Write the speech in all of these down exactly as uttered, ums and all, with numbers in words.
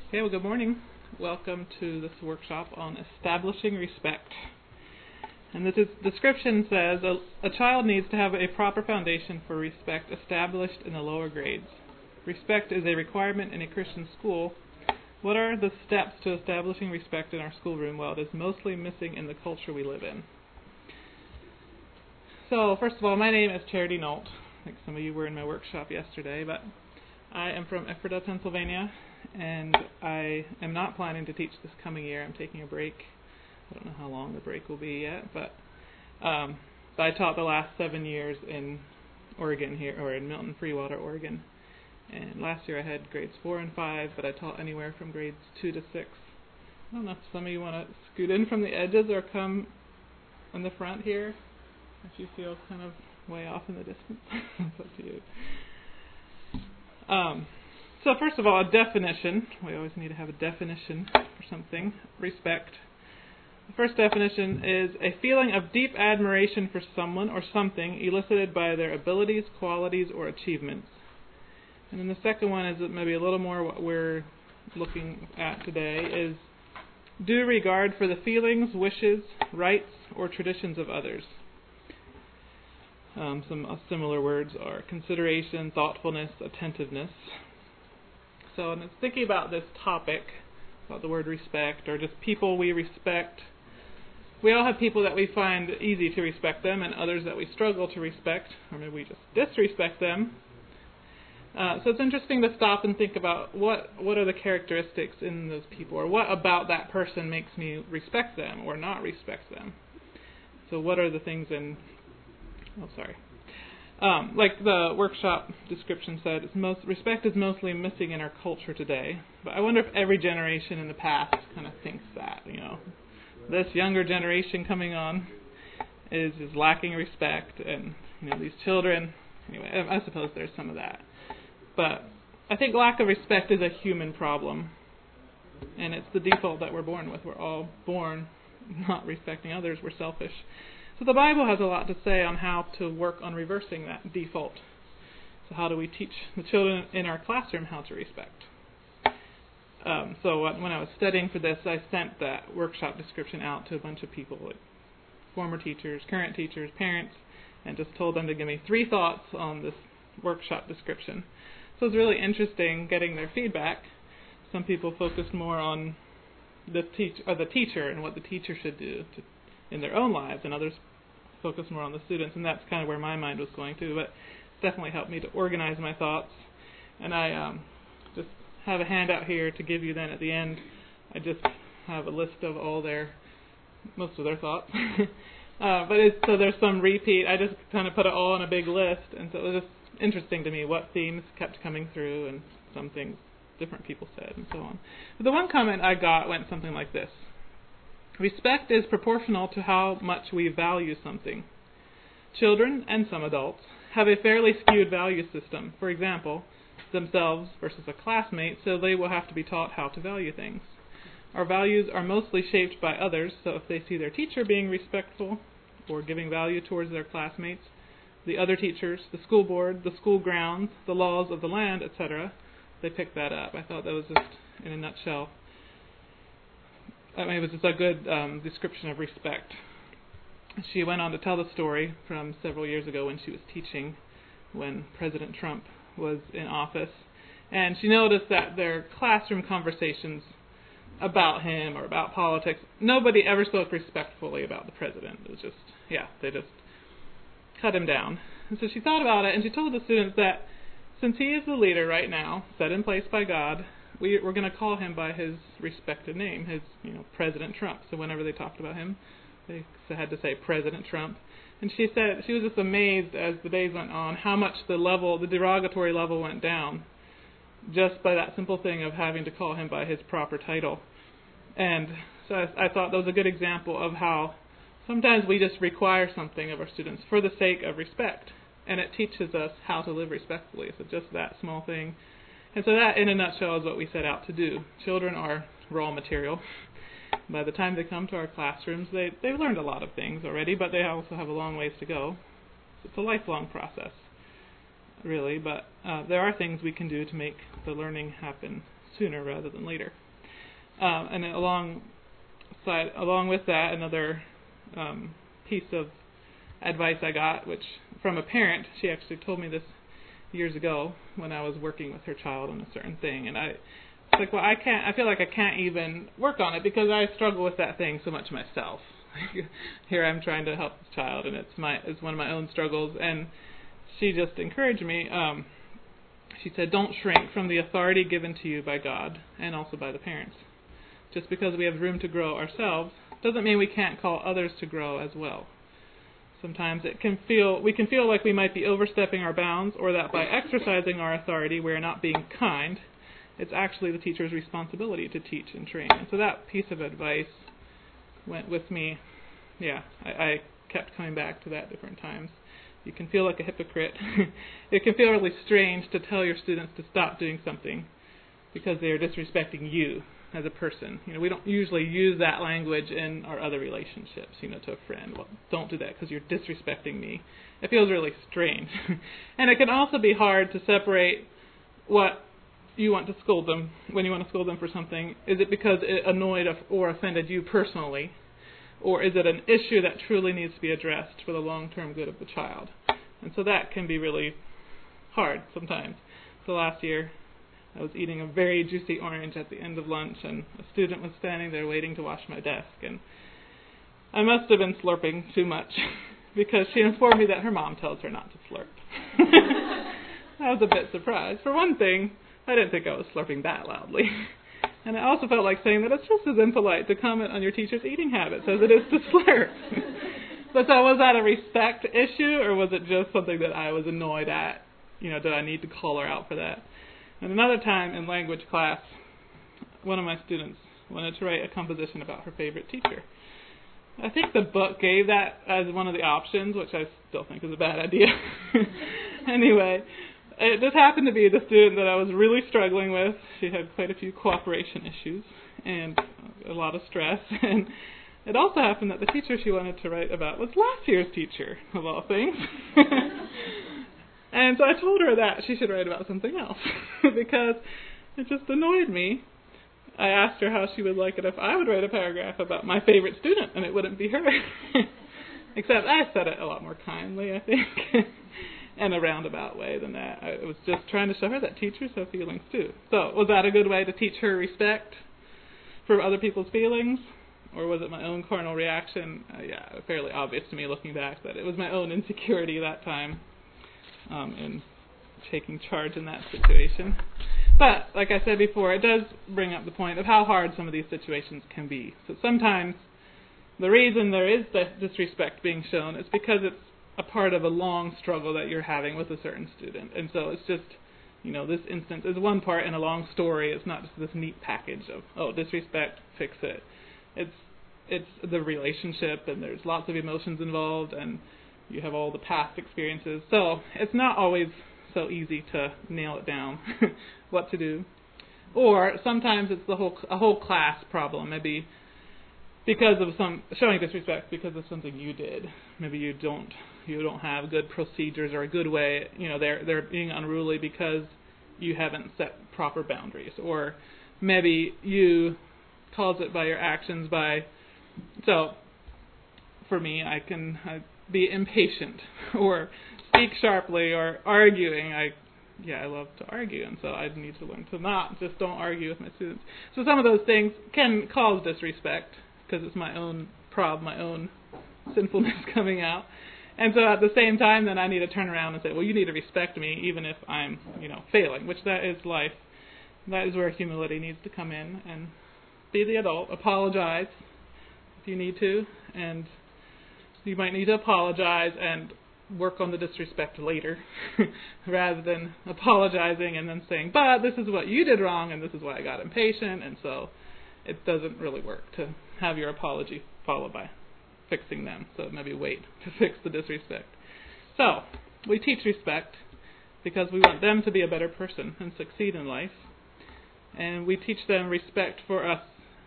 Okay, well, good morning. Welcome to this workshop on establishing respect. And the des- description says, a, a child needs to have a proper foundation for respect established in the lower grades. Respect is a requirement in a Christian school. What are the steps to establishing respect in our schoolroom? Well, it is mostly missing in the culture we live in. So, first of all, my name is Charity Nault. I think some of you were in my workshop yesterday, but I am from Ephrata, Pennsylvania, and I am not planning to teach this coming year. I'm taking a break. I don't know how long the break will be yet, but um, but I taught the last seven years in Oregon here, or in Milton, Freewater, Oregon. And last year I had grades four and five, but I taught anywhere from grades two to six. I don't know if some of you want to scoot in from the edges or come in the front here, if you feel kind of way off in the distance. It's up to you. Um, so first of all, a definition. We always need to have a definition for something. Respect. The first definition is a feeling of deep admiration for someone or something elicited by their abilities, qualities, or achievements. And then the second one is maybe a little more what we're looking at today is due regard for the feelings, wishes, rights, or traditions of others. Um, some uh, similar words are consideration, thoughtfulness, attentiveness. So, and it's thinking about this topic, about the word respect, or just people we respect. We all have people that we find easy to respect them, and others that we struggle to respect, or maybe we just disrespect them. Uh, so it's interesting to stop and think about what what are the characteristics in those people, or what about that person makes me respect them or not respect them. So what are the things in Oh, sorry. Um, like the workshop description said, it's most, respect is mostly missing in our culture today. But I wonder if every generation in the past kind of thinks that, you know, this younger generation coming on is, is lacking respect, and you know these children. Anyway, I, I suppose there's some of that. But I think lack of respect is a human problem, and it's the default that we're born with. We're all born not respecting others. We're selfish. So the Bible has a lot to say on how to work on reversing that default. So how do we teach the children in our classroom how to respect? Um, so when I was studying for this, I sent that workshop description out to a bunch of people, like former teachers, current teachers, parents, and just told them to give me three thoughts on this workshop description. So it was really interesting getting their feedback. Some people focused more on the teach or the teacher and what the teacher should do to, in their own lives, and others focus more on the students, and that's kind of where my mind was going to, but it's definitely helped me to organize my thoughts. And I um, just have a handout here to give you then at the end. I just have a list of all their, most of their thoughts. uh, but it's, so there's some repeat. I just kind of put it all on a big list, and so it was just interesting to me what themes kept coming through, and some things different people said, and so on. But the one comment I got went something like this. Respect is proportional to how much we value something. Children, and some adults, have a fairly skewed value system. For example, themselves versus a classmate, so they will have to be taught how to value things. Our values are mostly shaped by others, so if they see their teacher being respectful or giving value towards their classmates, the other teachers, the school board, the school grounds, the laws of the land, et cetera, they pick that up. I thought that was just, in a nutshell, I mean, it was just a good um, description of respect. She went on to tell the story from several years ago when she was teaching, when President Trump was in office. And she noticed that their classroom conversations about him or about politics, nobody ever spoke respectfully about the president. It was just, yeah, they just cut him down. And so she thought about it, and she told the students that since he is the leader right now, set in place by God, We, we're going to call him by his respected name, his, you know, President Trump. So whenever they talked about him, they had to say President Trump. And she said she was just amazed as the days went on how much the level, the derogatory level went down just by that simple thing of having to call him by his proper title. And so I, I thought that was a good example of how sometimes we just require something of our students for the sake of respect. And it teaches us how to live respectfully. So just that small thing. And so that, in a nutshell, is what we set out to do. Children are raw material. By the time they come to our classrooms, they, they've learned a lot of things already, but they also have a long ways to go. So it's a lifelong process. really, but uh, there are things we can do to make the learning happen sooner rather than later. Um, and alongside, along with that, another um, piece of advice I got, which from a parent, she actually told me this years ago when I was working with her child on a certain thing, and I, it's like, well, I can't. I feel like I can't even work on it because I struggle with that thing so much myself. Here I'm trying to help this child, and it's my it's one of my own struggles. And she just encouraged me. Um, she said, "Don't shrink from the authority given to you by God and also by the parents. Just because we have room to grow ourselves doesn't mean we can't call others to grow as well. Sometimes it can feel we can feel like we might be overstepping our bounds, or that by exercising our authority we are not being kind. It's actually the teacher's responsibility to teach and train." And so that piece of advice went with me. Yeah, I, I kept coming back to that different times. You can feel like a hypocrite. It can feel really strange to tell your students to stop doing something because they are disrespecting you as a person. You know, we don't usually use that language in our other relationships, you know, to a friend. Well, don't do that because you're disrespecting me. It feels really strange. And it can also be hard to separate what you want to scold them, when you want to scold them for something. Is it because it annoyed or offended you personally? Or is it an issue that truly needs to be addressed for the long-term good of the child? And so that can be really hard sometimes. So last year, I was eating a very juicy orange at the end of lunch, and a student was standing there waiting to wash my desk. And I must have been slurping too much because she informed me that her mom tells her not to slurp. I was a bit surprised. For one thing, I didn't think I was slurping that loudly. And I also felt like saying that it's just as impolite to comment on your teacher's eating habits as it is to slurp. But so was that a respect issue, or was it just something that I was annoyed at? You know, did I need to call her out for that? And another time in language class, one of my students wanted to write a composition about her favorite teacher. I think the book gave that as one of the options, which I still think is a bad idea. Anyway, it just happened to be the student that I was really struggling with. She had quite a few cooperation issues and a lot of stress. And it also happened that the teacher she wanted to write about was last year's teacher, of all things. And so I told her that she should write about something else because it just annoyed me. I asked her how she would like it if I would write a paragraph about my favorite student, and it wouldn't be her. Except I said it a lot more kindly, I think, in a roundabout way than that. I was just trying to show her that teachers have feelings too. So was that a good way to teach her respect for other people's feelings? Or was it my own carnal reaction? Uh, yeah, fairly obvious to me looking back that it was my own insecurity that time um, in taking charge in that situation. But, like I said before, it does bring up the point of how hard some of these situations can be. So sometimes the reason there is the disrespect being shown is because it's a part of a long struggle that you're having with a certain student. And so it's just, you know, this instance is one part in a long story. It's not just this neat package of, oh, disrespect, fix it. It's it's the relationship, and there's lots of emotions involved, and you have all the past experiences. So it's not always so easy to nail it down what to do. Or sometimes it's the whole a whole class problem, maybe because of some showing disrespect because of something you did. Maybe you don't you don't have good procedures or a good way. You know, they're they're being unruly because you haven't set proper boundaries. Or maybe you caused it by your actions. By so for me, I can I be impatient or speak sharply or arguing. I yeah, I love to argue, and so I need to learn to not just don't argue with my students. So some of those things can cause disrespect because it's my own problem, my own sinfulness coming out. And so at the same time, then I need to turn around and say, well, you need to respect me even if I'm, you know, failing, which that is life. That is where humility needs to come in and be the adult. Apologize if you need to, and you might need to apologize and work on the disrespect later rather than apologizing and then saying, but this is what you did wrong and this is why I got impatient. And so it doesn't really work to have your apology followed by fixing them. So maybe wait to fix the disrespect. So we teach respect because we want them to be a better person and succeed in life. And we teach them respect for us,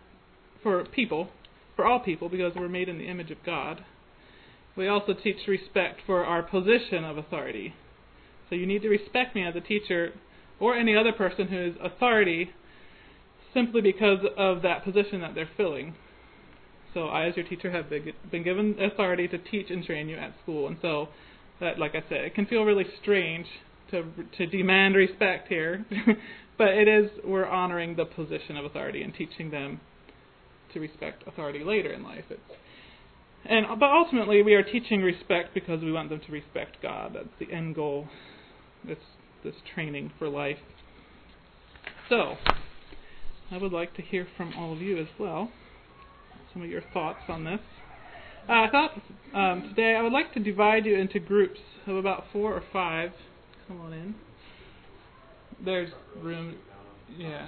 for people, for all people, because we're made in the image of God. We also teach respect for our position of authority. So you need to respect me as a teacher or any other person who is authority simply because of that position that they're filling. So I, as your teacher, have been given authority to teach and train you at school. And so, that, like I said, it can feel really strange to to demand respect here. But it is, we're honoring the position of authority and teaching them to respect authority later in life. It's, and But ultimately, we are teaching respect because we want them to respect God. That's the end goal, this, this training for life. So, I would like to hear from all of you as well. Some of your thoughts on this. Uh, I thought um, today I would like to divide you into groups of about four or five. Come on in. There's room. Yeah.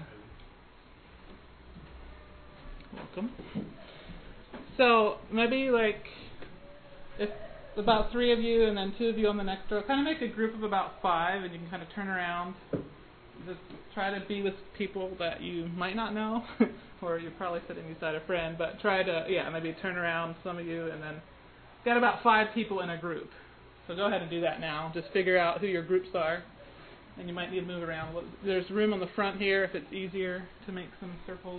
Welcome. So maybe like if about three of you and then two of you on the next row, kind of make a group of about five, and you can kind of turn around. Just try to be with people that you might not know, or you're probably sitting beside a friend, but try to, yeah, maybe turn around some of you, and then get about five people in a group. So go ahead and do that now. Just figure out who your groups are, and you might need to move around. There's room on the front here if it's easier to make some circles.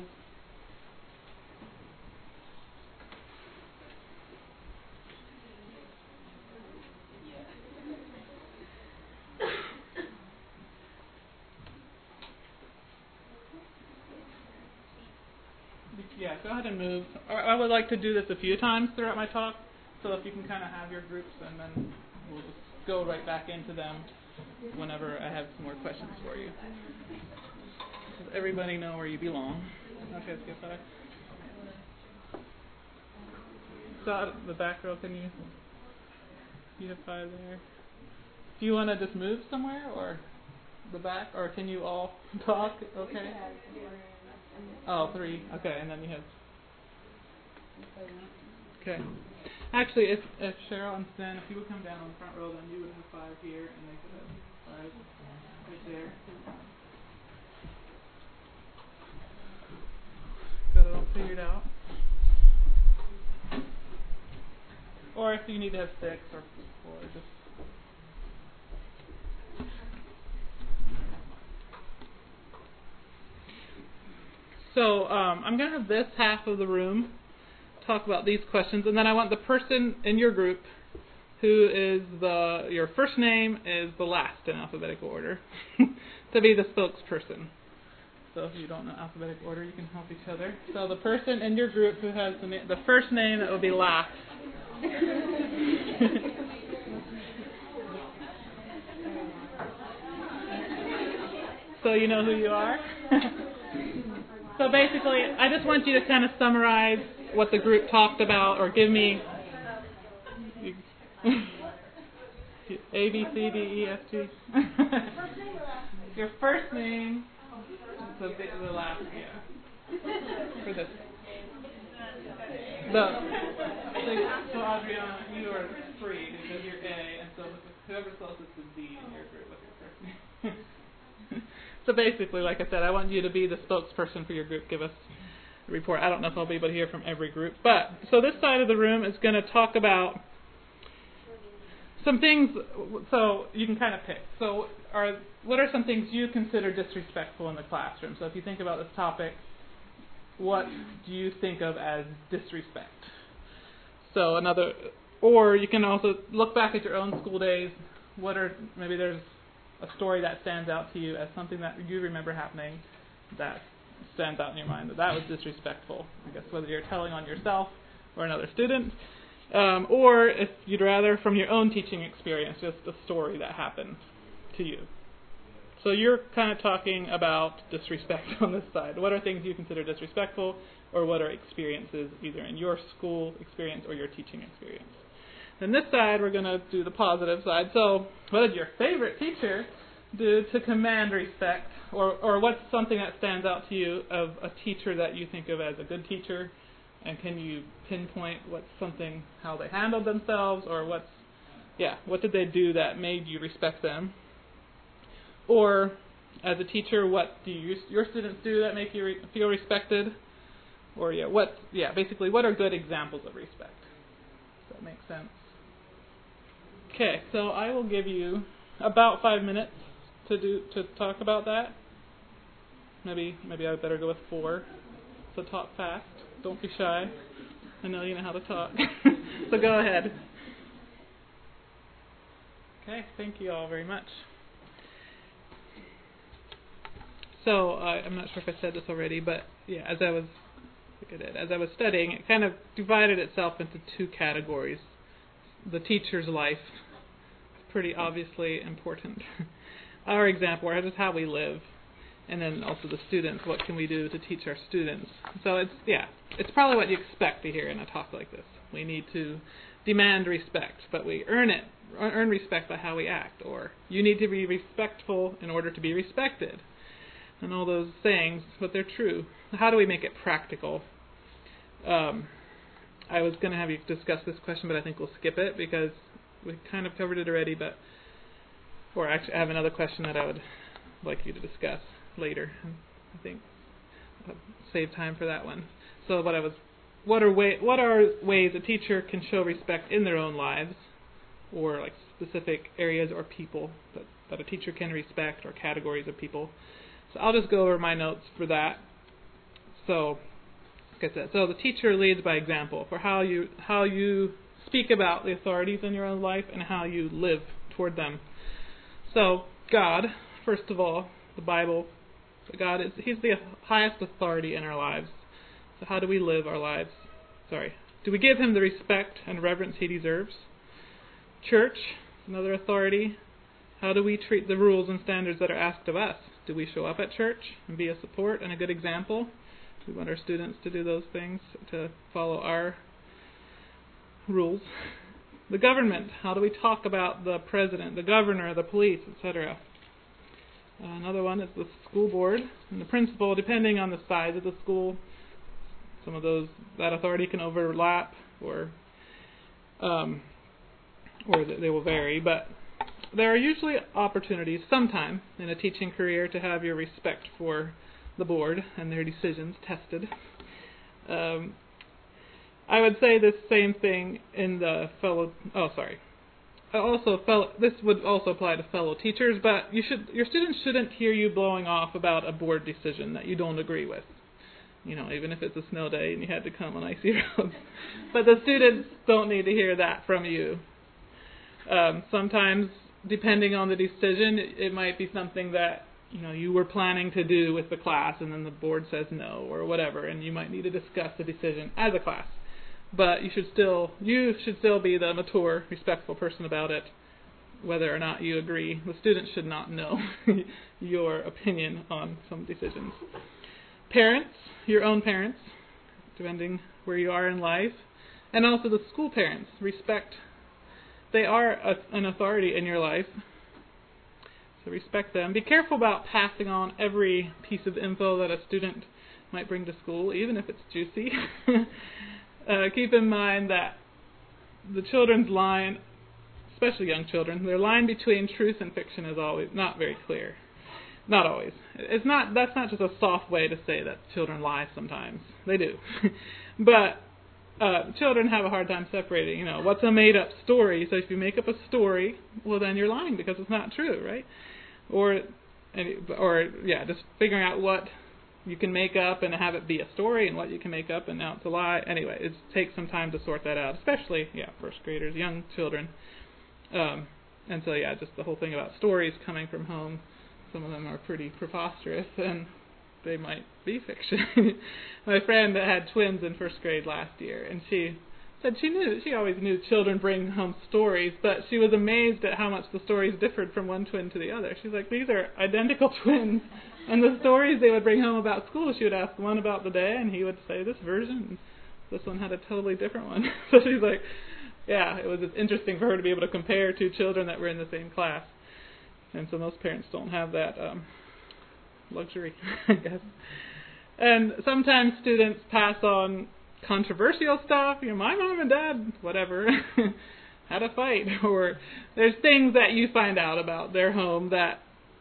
Yeah, go ahead and move. I would like to do this a few times throughout my talk, so if you can kind of have your groups, and then we'll just go right back into them whenever I have some more questions for you. Does everybody know where you belong? Okay, let's get back. So the back row, can you? You have five there. Do you want to just move somewhere, or the back, or can you all talk? Okay. Oh, three. Okay, and then you have. Okay. Actually, if if Cheryl and Stan, if you would come down on the front row, then you would have five here, and they could have five right there. Got it all figured out. Or if you need to have six or four, just. So um, I'm going to have this half of the room talk about these questions, and then I want the person in your group who is the your first name is the last in alphabetical order to be the spokesperson. So if you don't know alphabetic order, you can help each other. So the person in your group who has the, na- the first name that will be last. So you know who you are? So basically, I just want you to kind of summarize what the group talked about, or give me A, B, C, D, E, F, G. Your first name, the, the last, yeah. For this. The, so Adriana, you are free because you're A, and so whoever's closest to D in your group with your first name. So basically, like I said, I want you to be the spokesperson for your group. Give us a report. I don't know if I'll be able to hear from every group. But, so this side of the room is going to talk about some things, so you can kind of pick. So are what are some things you consider disrespectful in the classroom? So if you think about this topic, what do you think of as disrespect? So another, or you can also look back at your own school days. What are, maybe there's a story that stands out to you as something that you remember happening that stands out in your mind that that was disrespectful. I guess whether you're telling on yourself or another student, um, or if you'd rather from your own teaching experience, just a story that happened to you. So you're kind of talking about disrespect on this side. What are things you consider disrespectful, or what are experiences either in your school experience or your teaching experience? Then this side, we're going to do the positive side. So what did your favorite teacher do to command respect? Or, or what's something that stands out to you of a teacher that you think of as a good teacher? And can you pinpoint what's something, how they handled themselves? Or what's, yeah, what did they do that made you respect them? Or as a teacher, what do you, your students do that make you re- feel respected? Or yeah, what, yeah, basically, what are good examples of respect? Does that make sense? Okay, so I will give you about five minutes to do to talk about that. Maybe maybe I better go with four. So talk fast. Don't be shy. I know you know how to talk. So go ahead. Okay, thank you all very much. So uh, I'm not sure if I said this already, but yeah, as I was look at it, as I was studying, it kind of divided itself into two categories. The teacher's life, pretty obviously important. Our example, or just how we live, and then also the students. What can we do to teach our students? So it's yeah, it's probably what you expect to hear in a talk like this. We need to demand respect, but we earn it, earn respect by how we act. Or you need to be respectful in order to be respected. And all those sayings, but they're true. How do we make it practical? Um, I was going to have you discuss this question, but I think we'll skip it because we kind of covered it already. But or actually, I have another question that I would like you to discuss later. I think I'll save time for that one. So, what I was, what are way, what are ways a teacher can show respect in their own lives, or like specific areas or people that, that a teacher can respect, or categories of people. So I'll just go over my notes for that. So, like I said, so the teacher leads by example for how you how you speak about the authorities in your own life and how you live toward them. So God, first of all, the Bible, God is He's the highest authority in our lives. So how do we live our lives? Sorry, do we give Him the respect and reverence He deserves? Church, another authority. How do we treat the rules and standards that are asked of us? Do we show up at church and be a support and a good example? We want our students to do those things, to follow our rules. The government, how do we talk about the president, the governor, the police, et cetera? Uh, another one is the school board and the principal, depending on the size of the school. Some of those, that authority can overlap or um, or they will vary, but there are usually opportunities sometime in a teaching career to have your respect for the board and their decisions tested. Um, I would say this same thing in the fellow. Oh, sorry. Also, fellow, this would also apply to fellow teachers, but you should your students shouldn't hear you blowing off about a board decision that you don't agree with. You know, even if it's a snow day and you had to come on icy roads. But the students don't need to hear that from you. Um, sometimes, depending on the decision, it, it might be something that you know you were planning to do with the class, and then the board says no or whatever, and you might need to discuss the decision as a class. But you should still you should still be the mature, respectful person about it, whether or not you agree. The students should not know your opinion on some decisions. Parents, your own parents, depending where you are in life, and also the school parents, respect. They are a, an authority in your life, so respect them. Be careful about passing on every piece of info that a student might bring to school, even if it's juicy. uh, keep in mind that the children's line, especially young children, their line between truth and fiction is always not very clear. Not always. It's not. That's not just a soft way to say that children lie sometimes. They do. But Uh, children have a hard time separating, you know, what's a made-up story. So if you make up a story, well, then you're lying because it's not true, right? Or, or yeah, just figuring out what you can make up and have it be a story and what you can make up and now it's a lie. Anyway, it takes some time to sort that out, especially, yeah, first graders, young children. Um, and so, yeah, just the whole thing about stories coming from home, some of them are pretty preposterous and they might be fiction. My friend had twins in first grade last year, and she said she knew, she always knew children bring home stories, but she was amazed at how much the stories differed from one twin to the other. She's like, these are identical twins, and the stories they would bring home about school, she would ask one about the day, and he would say this version, and this one had a totally different one. So she's like, yeah, it was just interesting for her to be able to compare two children that were in the same class. And so most parents don't have that um, luxury, I guess. And sometimes students pass on controversial stuff. You know, my mom and dad, whatever, had a fight. Or there's things that you find out about their home that,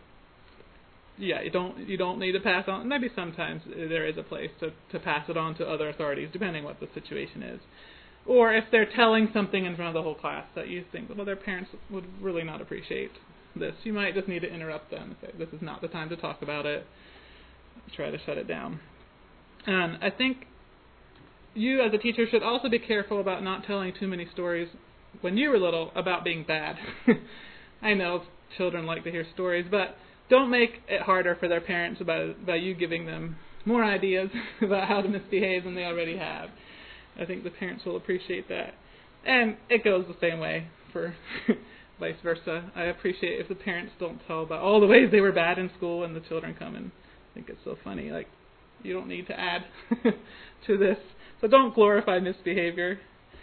yeah, you don't you don't need to pass on. Maybe sometimes there is a place to, to pass it on to other authorities, depending what the situation is. Or if they're telling something in front of the whole class that you think, well, their parents would really not appreciate this, you might just need to interrupt them and say, this is not the time to talk about it. Try to shut it down. And I think you as a teacher should also be careful about not telling too many stories when you were little about being bad. I know children like to hear stories, but don't make it harder for their parents by, by you giving them more ideas about how to misbehave than they already have. I think the parents will appreciate that. And it goes the same way for vice versa. I appreciate if the parents don't tell about all the ways they were bad in school and the children come and think it's so funny. Like, you don't need to add to this. So don't glorify misbehavior.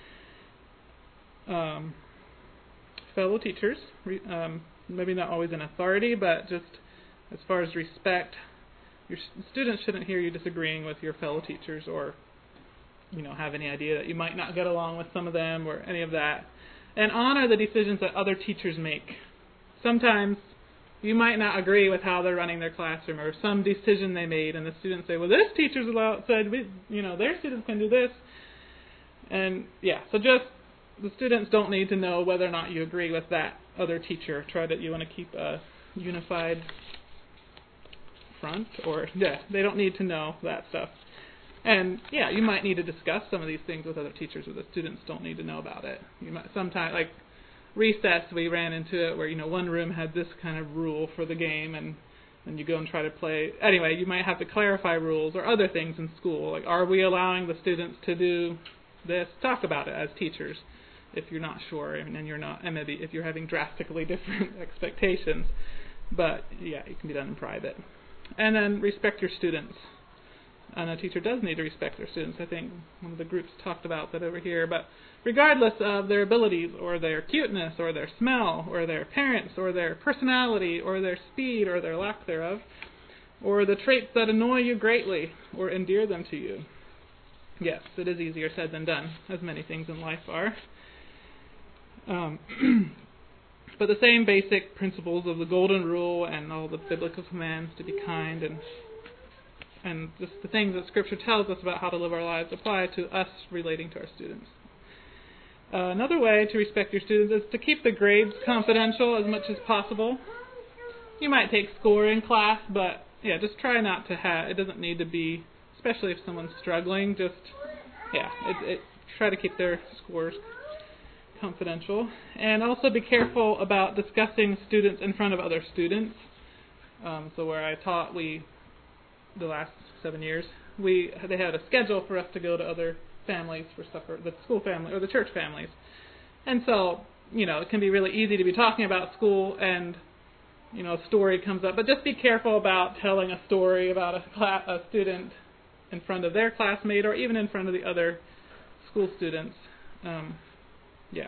Um, fellow teachers, um, maybe not always in authority, but just as far as respect, your students shouldn't hear you disagreeing with your fellow teachers or, you know, have any idea that you might not get along with some of them or any of that. And honor the decisions that other teachers make. Sometimes you might not agree with how they're running their classroom or some decision they made, and the students say, well, this teacher's allowed, said, we, you know, their students can do this. And, yeah, so just the students don't need to know whether or not you agree with that other teacher. Try that you want to keep a unified front, or, yeah, they don't need to know that stuff. And, yeah, you might need to discuss some of these things with other teachers, but the students don't need to know about it. You might sometimes, like recess, we ran into it where, you know, one room had this kind of rule for the game, and then you go and try to play. Anyway, you might have to clarify rules or other things in school. Like, are we allowing the students to do this? Talk about it as teachers if you're not sure, and then you're not, and maybe if you're having drastically different expectations. But, yeah, it can be done in private. And then respect your students. And a teacher does need to respect their students. I think one of the groups talked about that over here. But regardless of their abilities or their cuteness or their smell or their parents or their personality or their speed or their lack thereof, or the traits that annoy you greatly or endear them to you. Yes, it is easier said than done, as many things in life are. Um, but the same basic principles of the golden rule and all the biblical commands to be kind and and just the things that Scripture tells us about how to live our lives apply to us relating to our students. Uh, another way to respect your students is to keep the grades confidential as much as possible. You might take scoring class, but yeah, just try not to have, it doesn't need to be, especially if someone's struggling, just, yeah, it, it, try to keep their scores confidential. And also be careful about discussing students in front of other students. Um, so where I taught, we the last seven years, we they had a schedule for us to go to other families for supper, the school family or the church families. And so, you know, it can be really easy to be talking about school and, you know, a story comes up. But just be careful about telling a story about a, class, a student in front of their classmate or even in front of the other school students. Um, yeah.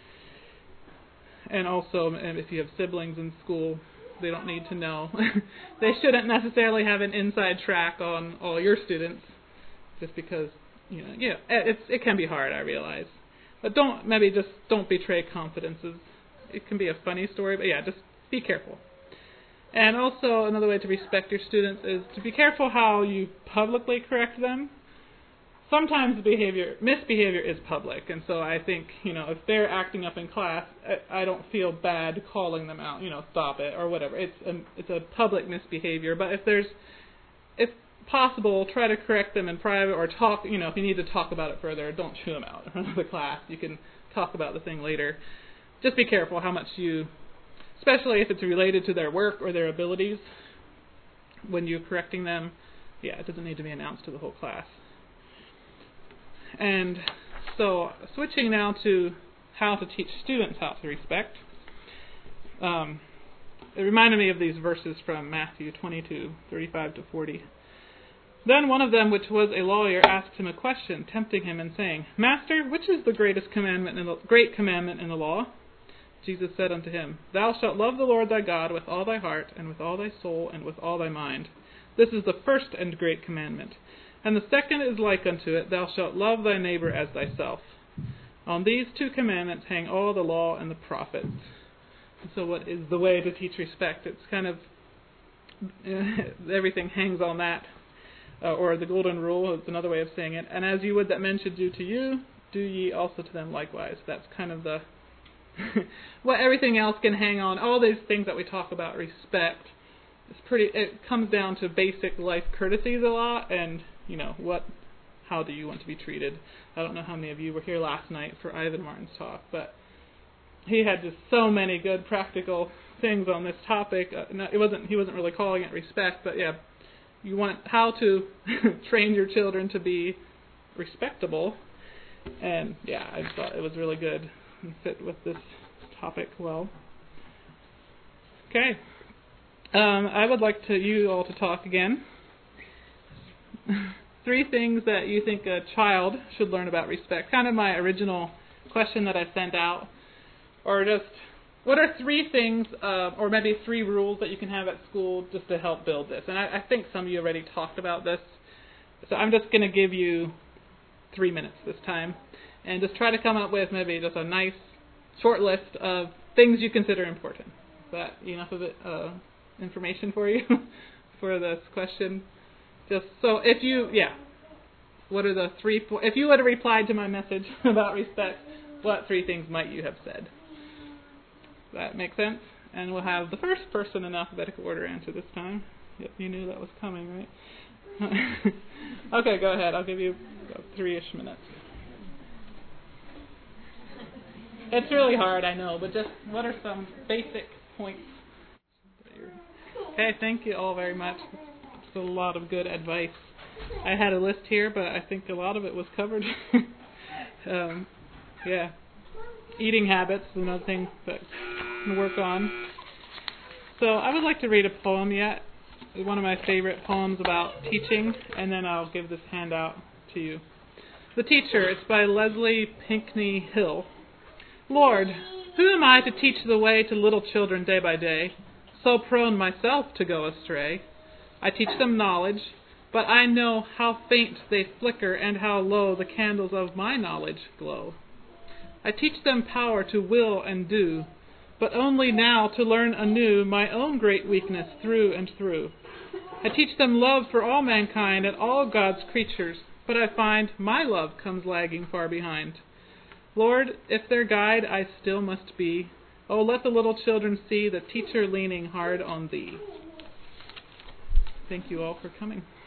And also, if you have siblings in school, they don't need to know. They shouldn't necessarily have an inside track on all your students, just because, you know, yeah, it's it can be hard, I realize. But don't maybe just don't betray confidences. It can be a funny story, but yeah, just be careful. And also another way to respect your students is to be careful how you publicly correct them. Sometimes behavior, misbehavior is public, and so I think, you know, if they're acting up in class, I, I don't feel bad calling them out, you know, stop it or whatever. It's a, it's a public misbehavior, but if there's, if possible, try to correct them in private or talk, you know, if you need to talk about it further, don't chew them out in front of the class. You can talk about the thing later. Just be careful how much you, especially if it's related to their work or their abilities, when you're correcting them, yeah, it doesn't need to be announced to the whole class. And so, switching now to how to teach students how to respect. Um, it reminded me of these verses from Matthew twenty-two, thirty-five to forty. Then one of them, which was a lawyer, asked him a question, tempting him and saying, Master, which is the greatest commandment in the great commandment in the law? Jesus said unto him, Thou shalt love the Lord thy God with all thy heart, and with all thy soul, and with all thy mind. This is the first and great commandment. And the second is like unto it, Thou shalt love thy neighbor as thyself. On these two commandments hang all the law and the prophets. And so what is the way to teach respect? It's kind of, everything hangs on that. Uh, or the golden rule is another way of saying it. And as you would that men should do to you, do ye also to them likewise. That's kind of the what everything else can hang on, all these things that we talk about, respect, it's pretty, it comes down to basic life courtesies a lot, and, you know, what, how do you want to be treated? I don't know how many of you were here last night for Ivan Martin's talk, but he had just so many good practical things on this topic. Uh, no, it wasn't, he wasn't really calling it respect, but yeah, you want how to train your children to be respectable, and yeah, I just thought it was really good and fit with this topic well. Okay. Um, I would like to you all to talk again. Three things that you think a child should learn about respect. Kind of my original question that I sent out. Or just, what are three things, uh, or maybe three rules that you can have at school just to help build this? And I, I think some of you already talked about this. So I'm just going to give you three minutes this time. And just try to come up with maybe just a nice short list of things you consider important. Is that enough of it? Uh, information for you for this question? Just so if you, yeah, what are the three, four, if you would have replied to my message about respect, what three things might you have said? Does that make sense? And we'll have the first person in alphabetical order answer this time. Yep, you knew that was coming, right? Okay, go ahead. I'll give you three-ish minutes. It's really hard, I know, but just what are some basic points? Okay, thank you all very much. It's a lot of good advice. I had a list here, but I think a lot of it was covered. um, yeah. Eating habits is another thing that I can work on. So I would like to read a poem yet. One of my favorite poems about teaching, and then I'll give this handout to you. The Teacher, it's by Leslie Pinckney Hill. Lord, who am I to teach the way to little children day by day, so prone myself to go astray? I teach them knowledge, but I know how faint they flicker and how low the candles of my knowledge glow. I teach them power to will and do, but only now to learn anew my own great weakness through and through. I teach them love for all mankind and all God's creatures, but I find my love comes lagging far behind. Lord, if their guide I still must be, oh, let the little children see the teacher leaning hard on thee. Thank you all for coming.